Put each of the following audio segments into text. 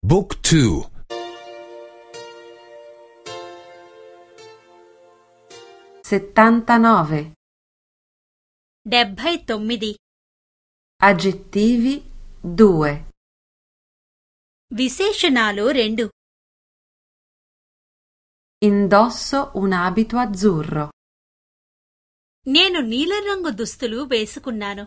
Book 2. 79. 79. Aggettivi 2. విశేషణాలు 2. Indosso un abito azzurro. నేను నీలం రంగు దుస్తులు వేసుకున్నాను.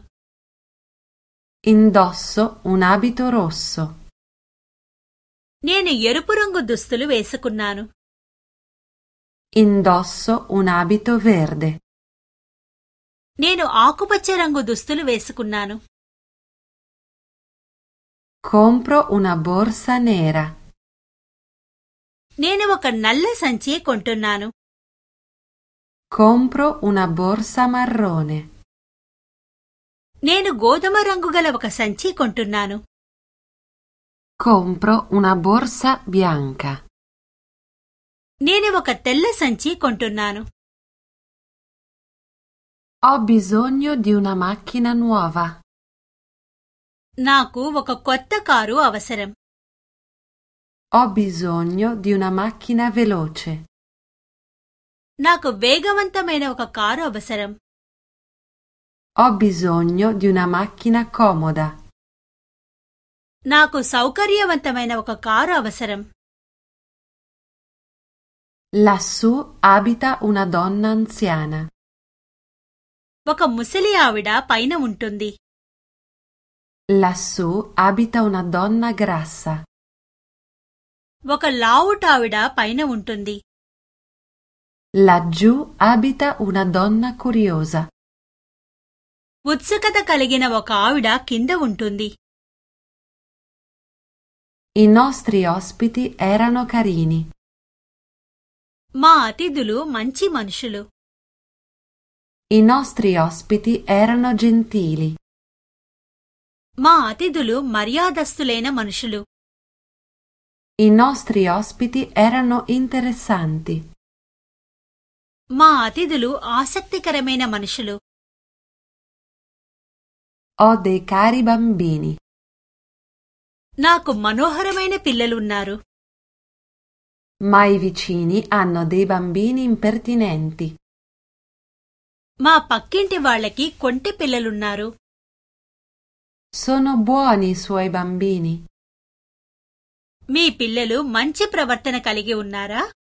Indosso un abito rosso. నేను ఎరుపు రంగు దుస్తులు వేసుకున్నాను. Indosso un abito verde. నేను ఆకుపచ్చ రంగు దుస్తులు వేసుకున్నాను. Compro una borsa nera. నేను ఒక నల్ల సంచి కొంటున్నాను. Compro una borsa marrone. నేను గోధుమ రంగు గల ఒక సంచి కొంటున్నాను. Compro una borsa bianca. నేను ఒక తెల్ల సంచి కొంటున్నాను. Ho bisogno di una macchina nuova. నాకు ఒక కొత్త కారు అవసరం. Ho bisogno di una macchina veloce. నాకు వేగవంతమైన ఒక కారు అవసరం. Ho bisogno di una macchina comoda. నాకు సౌకర్యవంతమైన ఒక కారు అవసరం. Lassù abita una donna anziana. ఒక ముసలి ఆవిడ పైన ఉంటుంది. Lassù abita una donna grassa. ఒక లావుటావిడ పైన ఉంటుంది. Laggiù abita una donna curiosa. ఉత్సుకత కలిగిన ఒక ఆవిడ కింద ఉంటుంది. I nostri ospiti erano carini. మా అతిథులు మంచి మనుషులు. I nostri ospiti erano gentili. మా అతిథులు మర్యాదస్తులైన మనుషులు. I nostri ospiti erano interessanti. మా అతిథులు ఆసక్తికరమైన మనుషులు. Ho dei cari bambini. నాకు మనోహరమైన పిల్లలున్నారు. Ma i vicini hanno dei bambini impertinenti. మా పక్కింటి వాళ్ళకి కొంటె పిల్లలున్నారు. Sono buoni i suoi bambini. మీ పిల్లలు మంచి ప్రవర్తన కలిగి ఉన్నారా?